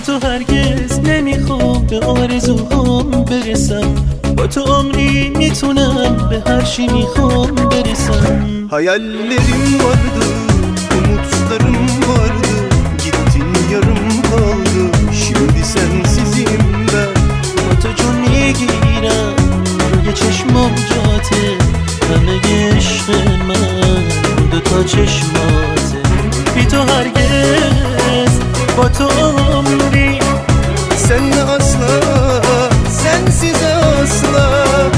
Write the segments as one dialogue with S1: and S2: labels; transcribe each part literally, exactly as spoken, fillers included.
S1: تو هرگز نمیخوام به آرزوهام برسم، با تو عمری میتونم به هر چی میخوام برسم.
S2: Hayallerim vardı, umutlarım vardı, gittin yarım kaldı, şimdi sensizim ben.
S1: با تو جون میگیرم روی چشمام جاته، همه عشق من دو تا چشماته. بی تو هرگز با تو عمری
S2: Senle asla, sensiz asla.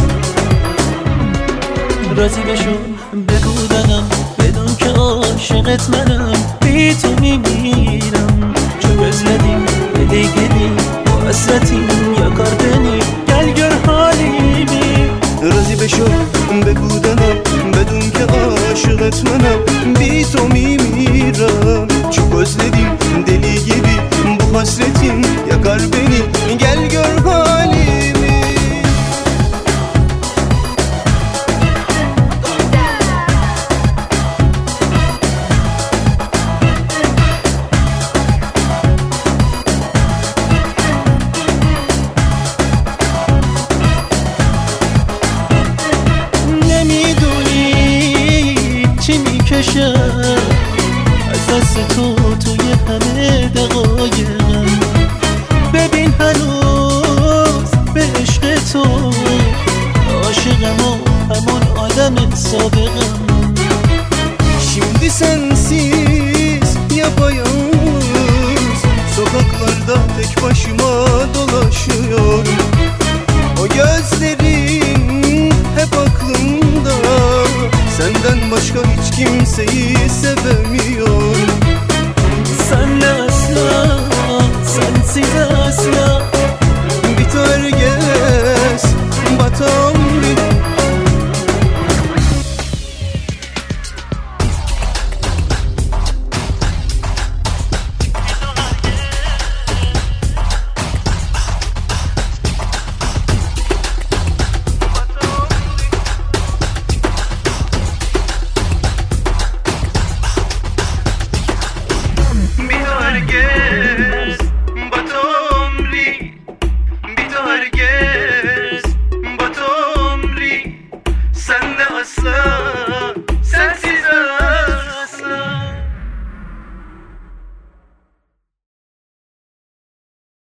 S1: راضی بشو بگو دلم بدون که عاشقت منم، بی تو میمیرم çok özledim deli gibi bu hasretin yakar beni, gel gör halimi.
S2: Razı beşo بگو دلم بدون که عاشقت منم، بی تو میمیرم çok özledim deli gibi bu hasretin yakar beni, gel gör halimi.
S1: از دست تو توی همه دقایقم، ببین هنوز به عشق تو عاشقم و همون آدم سابقم.
S2: Şimdi sensiz yapayalnız sokaklarda tek başıma dolaşıyorum. O gözlerin hep aklımda, senden başka hiç kimseyi sevemiyorum.